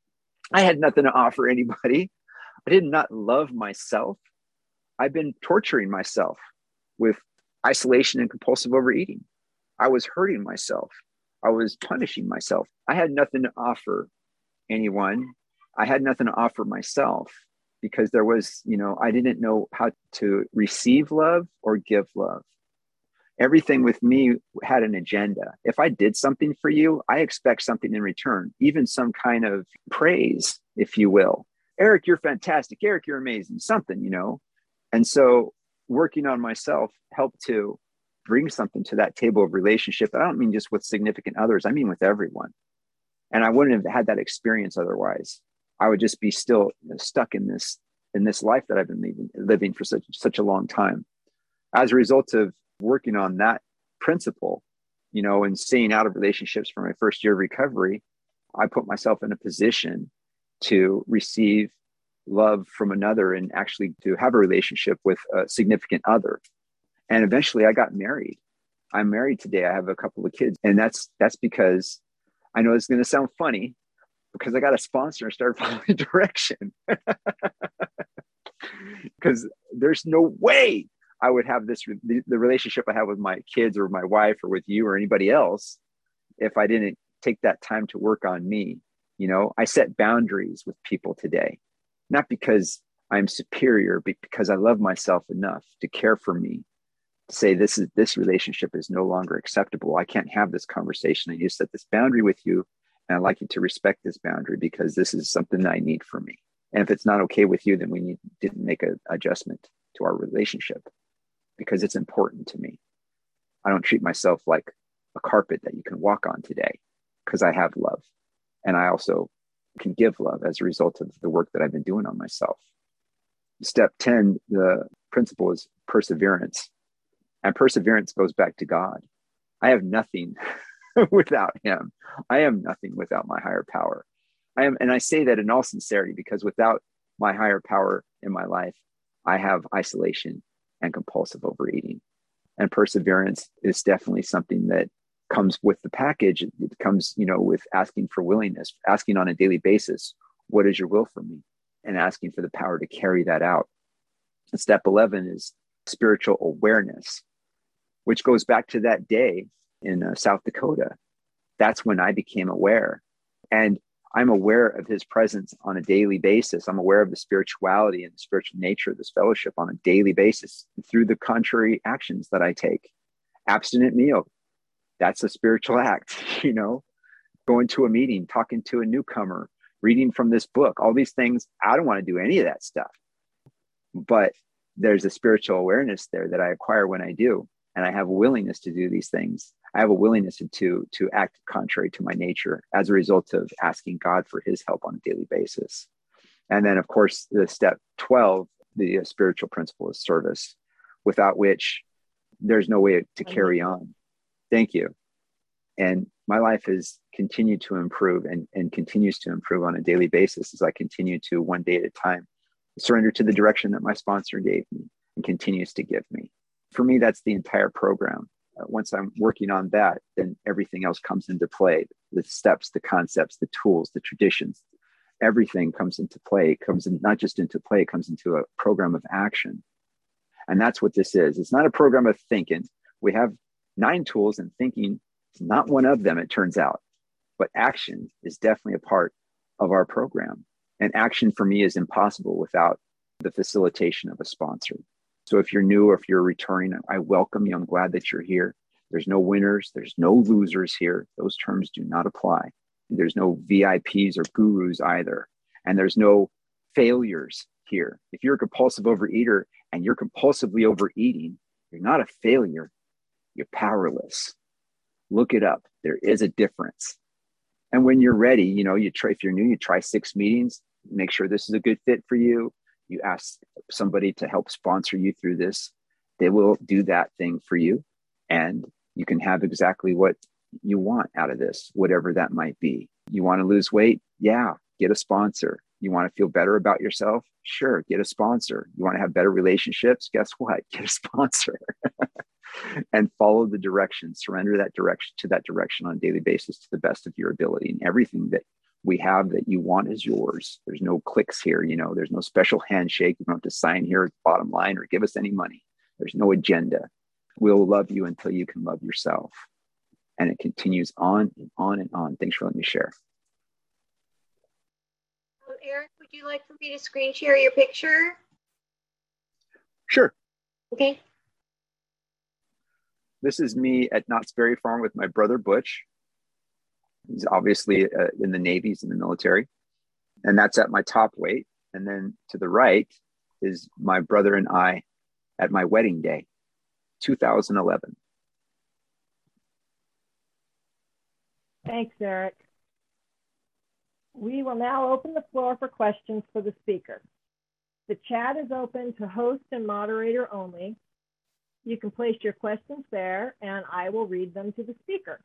I had nothing to offer anybody. I did not love myself. I've been torturing myself with isolation and compulsive overeating. I was hurting myself. I was punishing myself. I had nothing to offer anyone. I had nothing to offer myself because there was, you know, I didn't know how to receive love or give love. Everything with me had an agenda. If I did something for you, I expect something in return, even some kind of praise, if you will. Eric, you're fantastic. Eric, you're amazing. Something, you know. And so working on myself helped to bring something to that table of relationship. I don't mean just with significant others. I mean with everyone. And I wouldn't have had that experience otherwise. I would just be still, you know, stuck in this in this life that I've been living, living for such such a long time. As a result of working on that principle, you know, and staying out of relationships for my first year of recovery, I put myself in a position to receive love from another and actually to have a relationship with a significant other. And eventually I got married. I'm married today. I have a couple of kids. And that's that's because I know it's going to sound funny because I got a sponsor and started following direction. Because there's no way I would have this, the, the relationship I have with my kids or my wife or with you or anybody else if I didn't take that time to work on me. You know, I set boundaries with people today, not because I'm superior, but because I love myself enough to care for me, to say this is this relationship is no longer acceptable. I can't have this conversation. I need to set this boundary with you, and I'd like you to respect this boundary because this is something that I need for me. And if it's not okay with you, then we need to make an adjustment to our relationship because it's important to me. I don't treat myself like a carpet that you can walk on today because I have love. And I also can give love as a result of the work that I've been doing on myself. Step ten, the principle is perseverance. And perseverance goes back to God. I have nothing without him. I am nothing without my higher power. I am, and I say that in all sincerity because without my higher power in my life, I have isolation and compulsive overeating. And perseverance is definitely something that comes with the package. It comes, you know, with asking for willingness, asking on a daily basis, what is your will for me? And asking for the power to carry that out. And step eleven is spiritual awareness, which goes back to that day in uh, South Dakota. That's when I became aware. And I'm aware of his presence on a daily basis. I'm aware of the spirituality and the spiritual nature of this fellowship on a daily basis through the contrary actions that I take. Abstinent meal, that's a spiritual act, you know, going to a meeting, talking to a newcomer, reading from this book, all these things. I don't want to do any of that stuff. But there's a spiritual awareness there that I acquire when I do. And I have a willingness to do these things. I have a willingness to, to, to act contrary to my nature as a result of asking God for his help on a daily basis. And then, of course, the step twelve, the uh, spiritual principle is service, without which there's no way to carry on. Thank you. And my life has continued to improve and, and continues to improve on a daily basis as I continue to, one day at a time, surrender to the direction that my sponsor gave me and continues to give me. For me, that's the entire program. Uh, once I'm working on that, then everything else comes into play. The steps, the concepts, the tools, the traditions, everything comes into play. It comes in, not just into play, it comes into a program of action. And that's what this is. It's not a program of thinking. We have nine tools, and thinking is not one of them, it turns out. But action is definitely a part of our program. And action for me is impossible without the facilitation of a sponsor. So if you're new or if you're returning, I welcome you. I'm glad that you're here. There's no winners. There's no losers here. Those terms do not apply. There's no V I Ps or gurus either. And there's no failures here. If you're a compulsive overeater and you're compulsively overeating, you're not a failure. You're powerless. Look it up. There is a difference. And when you're ready, you know, you try, if you're new, you try six meetings, make sure this is a good fit for you. You ask somebody to help sponsor you through this. They will do that thing for you. And you can have exactly what you want out of this, whatever that might be. You want to lose weight? Yeah, get a sponsor. You want to feel better about yourself? Sure, get a sponsor. You want to have better relationships? Guess what? Get a sponsor. And follow the direction, surrender that direction to that direction on a daily basis to the best of your ability. And everything that we have that you want is yours. There's no clicks here. You know, there's no special handshake. You don't have to sign here at the bottom line or give us any money. There's no agenda. We'll love you until you can love yourself. And it continues on and on and on. Thanks for letting me share. Um, Eric, would you like for me to screen share your picture? Sure. Okay. This is me at Knott's Berry Farm with my brother, Butch. He's obviously uh, in the Navy, he's in the military. And that's at my top weight. And then to the right is my brother and I at my wedding day, two thousand eleven. Thanks, Eric. We will now open the floor for questions for the speaker. The chat is open to host and moderator only. You can place your questions there and I will read them to the speaker.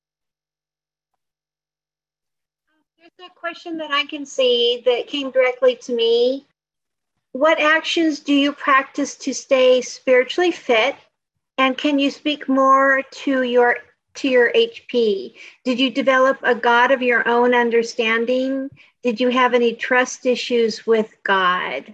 There's a question that I can see that came directly to me. What actions do you practice to stay spiritually fit? And can you speak more to your to your H P? Did you develop a God of your own understanding? Did you have any trust issues with God?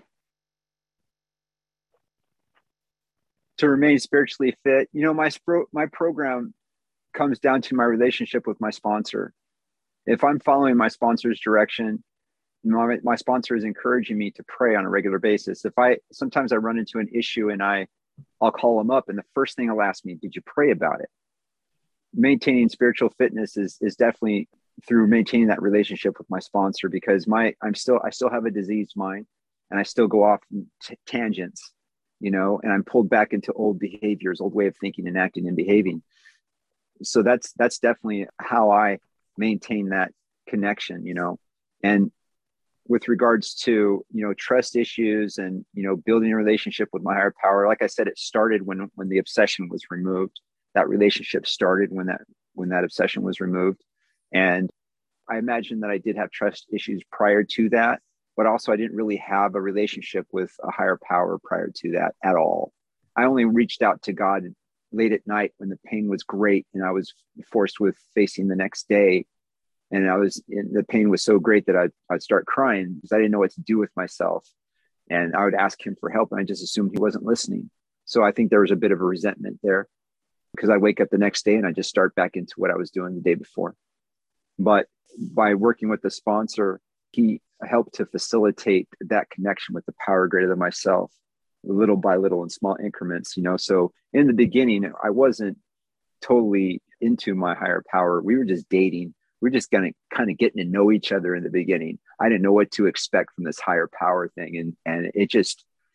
To remain spiritually fit, you know, my my program comes down to my relationship with my sponsor. If I'm following my sponsor's direction, my, my sponsor is encouraging me to pray on a regular basis. If I sometimes I run into an issue and I I'll call them up, and the first thing I'll ask me, did you pray about it? Maintaining spiritual fitness is is definitely through maintaining that relationship with my sponsor, because my I'm still I still have a diseased mind, and I still go off t- tangents. You know, and I'm pulled back into old behaviors, old way of thinking and acting and behaving. So that's that's definitely how I maintain that connection, you know. And with regards to, you know, trust issues and, you know, building a relationship with my higher power, like I said, it started when when the obsession was removed. That relationship started when that when that obsession was removed. And I imagine that I did have trust issues prior to that, but also I didn't really have a relationship with a higher power prior to that at all. I only reached out to God late at night when the pain was great and I was forced with facing the next day. And I was, the pain was so great that I'd, I'd start crying because I didn't know what to do with myself. And I would ask him for help and I just assumed he wasn't listening. So I think there was a bit of a resentment there because I wake up the next day and I just start back into what I was doing the day before. But by working with the sponsor, he helped to facilitate that connection with the power greater than myself, little by little in small increments, you know. So in the beginning, I wasn't totally into my higher power. We were just dating. We were just kind of kind of getting to know each other in the beginning. I didn't know what to expect from this higher power thing. And, and it just,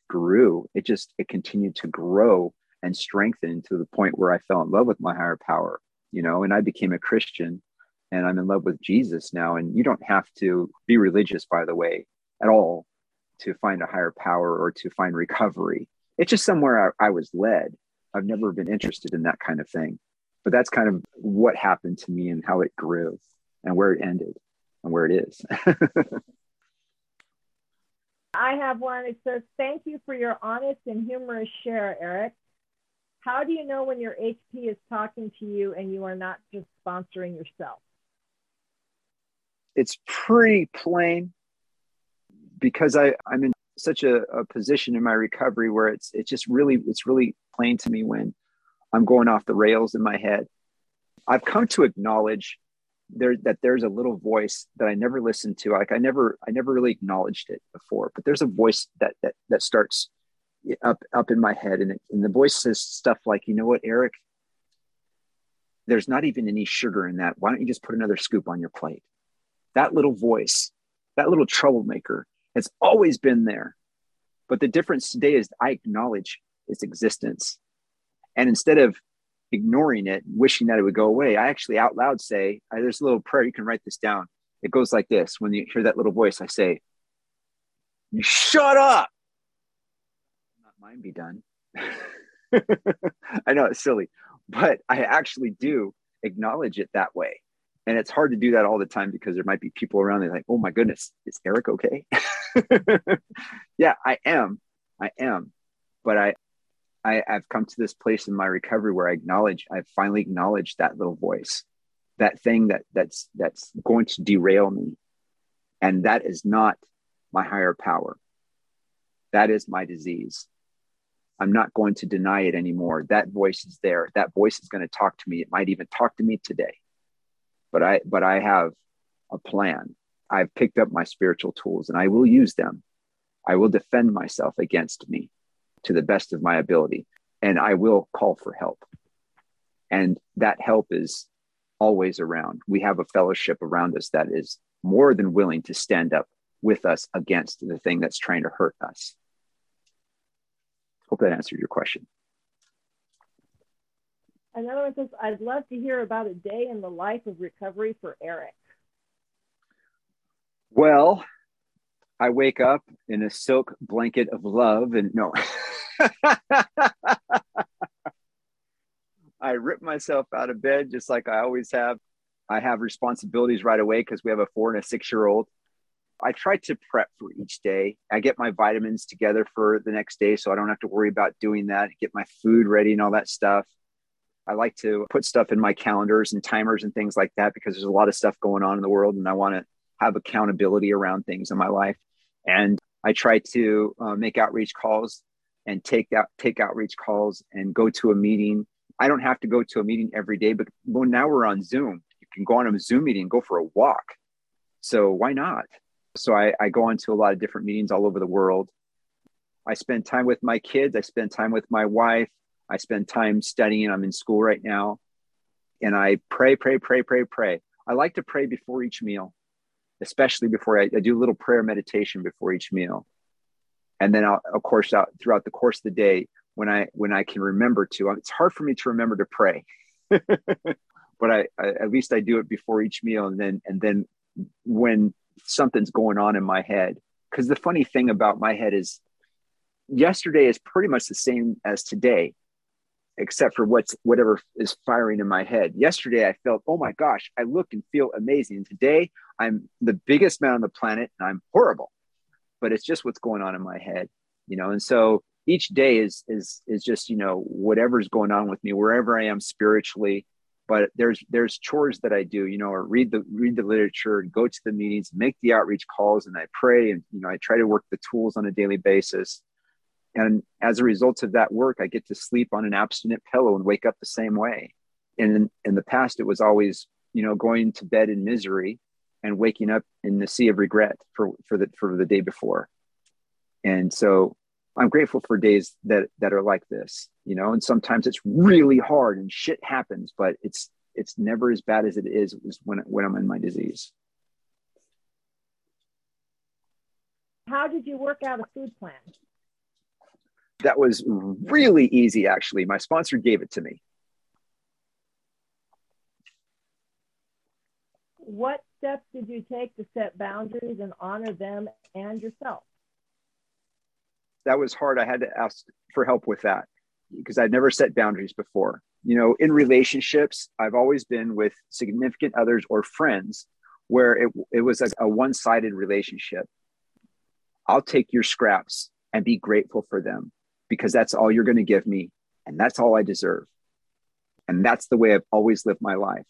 grew. It just, it continued to grow and strengthen to the point where I fell in love with my higher power, you know, and I became a Christian, and I'm in love with Jesus now. And you don't have to be religious, by the way, at all, to find a higher power or to find recovery. It's just somewhere I, I was led. I've never been interested in that kind of thing, but that's kind of what happened to me and how it grew and where it ended and where it is. I have one. It says, thank you for your honest and humorous share, Eric. How do you know when your H P is talking to you and you are not just sponsoring yourself? It's pretty plain, because I, I'm in such a, a position in my recovery where it's it's just really, it's really plain to me when I'm going off the rails in my head. I've come to acknowledge there that there's a little voice that I never listened to. Like I never, I never really acknowledged it before, but there's a voice that that that starts up up in my head, and, it, and the voice says stuff like, you know what, Eric, there's not even any sugar in that. Why don't you just put another scoop on your plate? That little voice, that little troublemaker, has always been there. But the difference today is I acknowledge its existence. And instead of ignoring it, wishing that it would go away, I actually out loud say, there's a little prayer, you can write this down. It goes like this. When you hear that little voice, I say, you shut up. Not mine be done. I know it's silly, but I actually do acknowledge it that way. And it's hard to do that all the time because there might be people around there like, oh my goodness, is Eric okay? Yeah, I am. I am. But I, I, I've come to this place in my recovery where I acknowledge, I've finally acknowledged that little voice, that thing that that's that's going to derail me. And that is not my higher power. That is my disease. I'm not going to deny it anymore. That voice is there. That voice is going to talk to me. It might even talk to me today. But I, but I have a plan. I've picked up my spiritual tools and I will use them. I will defend myself against me to the best of my ability. And I will call for help. And that help is always around. We have a fellowship around us that is more than willing to stand up with us against the thing that's trying to hurt us. Hope that answered your question. Another one says, I'd love to hear about a day in the life of recovery for Eric. Well, I wake up in a silk blanket of love and no. I rip myself out of bed just like I always have. I have responsibilities right away because we have a four and a six-year-old. I try to prep for each day. I get my vitamins together for the next day so I don't have to worry about doing that, get my food ready and all that stuff. I like to put stuff in my calendars and timers and things like that because there's a lot of stuff going on in the world and I want to have accountability around things in my life. And I try to uh, make outreach calls and take out, take outreach calls and go to a meeting. I don't have to go to a meeting every day, but now we're on Zoom. You can go on a Zoom meeting and go for a walk. So why not? So I, I go into a lot of different meetings all over the world. I spend time with my kids. I spend time with my wife. I spend time studying. I'm in school right now. And I pray, pray, pray, pray, pray. I like to pray before each meal, especially before I, I do a little prayer meditation before each meal. And then, I'll, of course, out throughout the course of the day, when I when I can remember to, it's hard for me to remember to pray, but I, I at least I do it before each meal. And then and then when something's going on in my head, because the funny thing about my head is yesterday is pretty much the same as today, except for what's whatever is firing in my head. Yesterday, I felt, oh my gosh, I look and feel amazing. And today, I'm the biggest man on the planet and I'm horrible. But it's just what's going on in my head, you know? And so each day is, is, is just, you know, whatever's going on with me, wherever I am spiritually. But there's, there's chores that I do, you know, or read the, read the literature, go to the meetings, make the outreach calls, and I pray. And, you know, I try to work the tools on a daily basis. And as a result of that work, I get to sleep on an abstinent pillow and wake up the same way. And in, in the past, it was always, you know, going to bed in misery and waking up in the sea of regret for, for the, for the day before. And so I'm grateful for days that, that are like this, you know, and sometimes it's really hard and shit happens, but it's, it's never as bad as it is when, when I'm in my disease. How did you work out a food plan? That was really easy, actually. My sponsor gave it to me. What steps did you take to set boundaries and honor them and yourself? That was hard. I had to ask for help with that because I'd never set boundaries before. You know, in relationships, I've always been with significant others or friends where it, it was a, a one-sided relationship. I'll take your scraps and be grateful for them because that's all you're going to give me. And that's all I deserve. And that's the way I've always lived my life.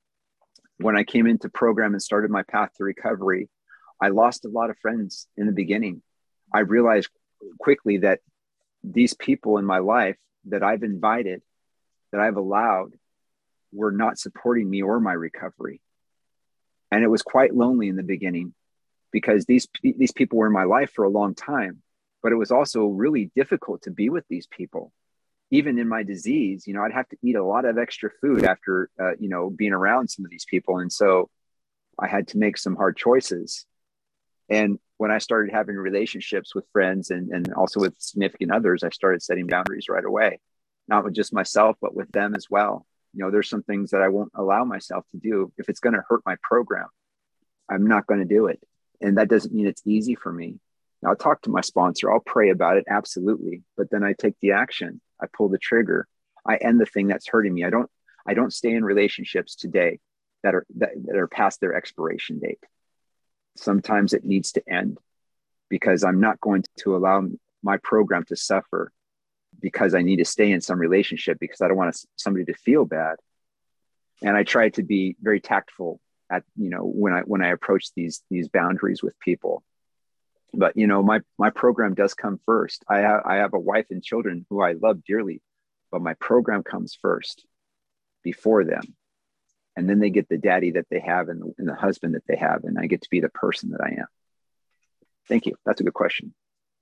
When I came into program and started my path to recovery, I lost a lot of friends in the beginning. I realized quickly that these people in my life that I've invited, that I've allowed, were not supporting me or my recovery. And it was quite lonely in the beginning because these, these people were in my life for a long time, but it was also really difficult to be with these people. Even in my disease, you know, I'd have to eat a lot of extra food after, uh, you know, being around some of these people. And so I had to make some hard choices. And when I started having relationships with friends and, and also with significant others, I started setting boundaries right away, not with just myself, but with them as well. You know, there's some things that I won't allow myself to do. If it's going to hurt my program, I'm not going to do it. And that doesn't mean it's easy for me. Now, I'll talk to my sponsor. I'll pray about it. Absolutely. But then I take the action. I pull the trigger. I end the thing that's hurting me. I don't, I don't stay in relationships today that are, that, that are past their expiration date. Sometimes it needs to end because I'm not going to allow my program to suffer because I need to stay in some relationship because I don't want somebody to feel bad. And I try to be very tactful at, you know, when I, when I approach these, these boundaries with people. But, you know, my, my program does come first. I have, I have a wife and children who I love dearly, but my program comes first before them. And then they get the daddy that they have and the, and the husband that they have. And I get to be the person that I am. Thank you. That's a good question.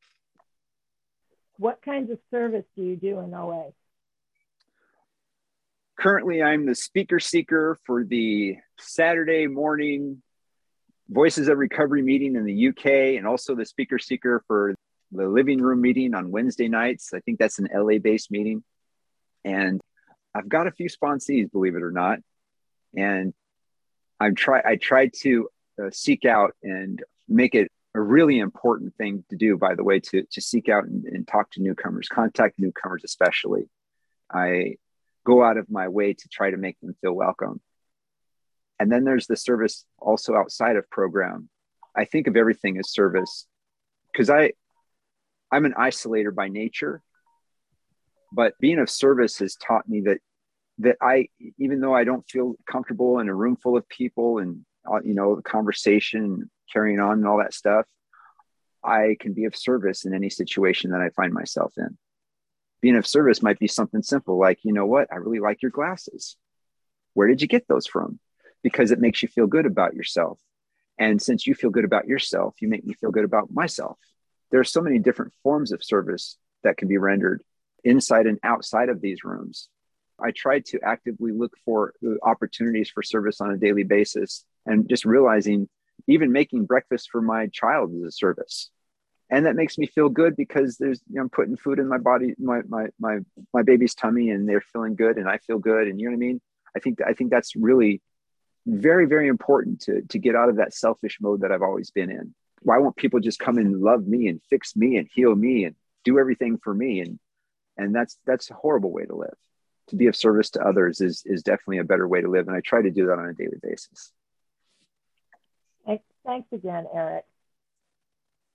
What kinds of service do you do in O A? Currently, I'm the speaker seeker for the Saturday morning Voices of Recovery meeting in the U K, and also the speaker seeker for the living room meeting on Wednesday nights. I think that's an L A based meeting. And I've got a few sponsees, believe it or not. And I'm try I tried to uh, seek out and make it a really important thing to do, by the way, to, to seek out and, and talk to newcomers, contact newcomers especially. I go out of my way to try to make them feel welcome. And then there's the service also outside of program. I think of everything as service because I, I'm an isolator by nature, but being of service has taught me that, that I, even though I don't feel comfortable in a room full of people and, uh, you know, the conversation, carrying on and all that stuff, I can be of service in any situation that I find myself in. Being of service might be something simple like, you know what, I really like your glasses. Where did you get those from? Because it makes you feel good about yourself. And since you feel good about yourself, you make me feel good about myself. There are so many different forms of service that can be rendered inside and outside of these rooms. I try to actively look for opportunities for service on a daily basis and just realizing even making breakfast for my child is a service. And that makes me feel good because there's, you know, I'm putting food in my body, my, my, my, my baby's tummy, and they're feeling good and I feel good. And you know what I mean? I think, I think that's really very, very important to, to get out of that selfish mode that I've always been in. Why won't people just come and love me and fix me and heal me and do everything for me? And, and that's, that's a horrible way to live. To be of service to others is, is definitely a better way to live. And I try to do that on a daily basis. Thanks again, Eric.